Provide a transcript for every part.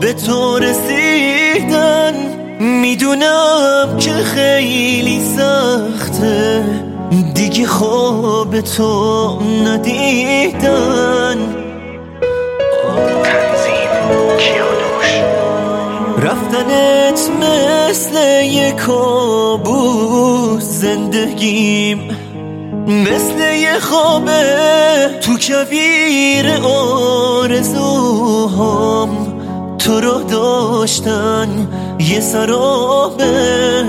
به تو رسیدن. میدونم که خیلی سخته دیگه خواب تو ندیدن. تنظیم کیانوش. رفتنت مثل یه کابوس، زندگیم مثل یه خوابه تو کویر آرزوهام. تو رو داشتن یه سرابه.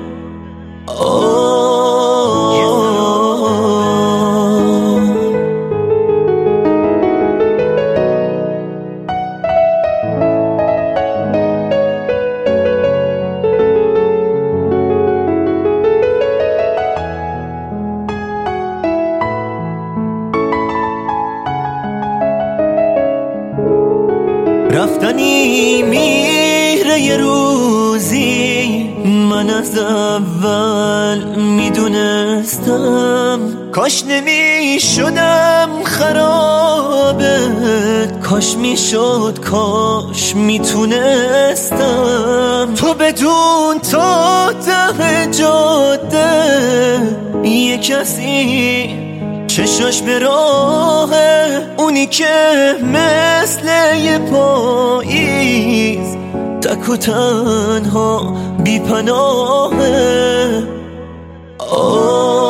رفتنی میره یه روزی، من از اول میدونستم. کاش نمیشدم خرابت، کاش میشد، کاش میتونستم. تو بدون تا ته جاده یه کسی چشاش به راهه، اونی که مثل یه پاییز تک و تنها بی پناهه.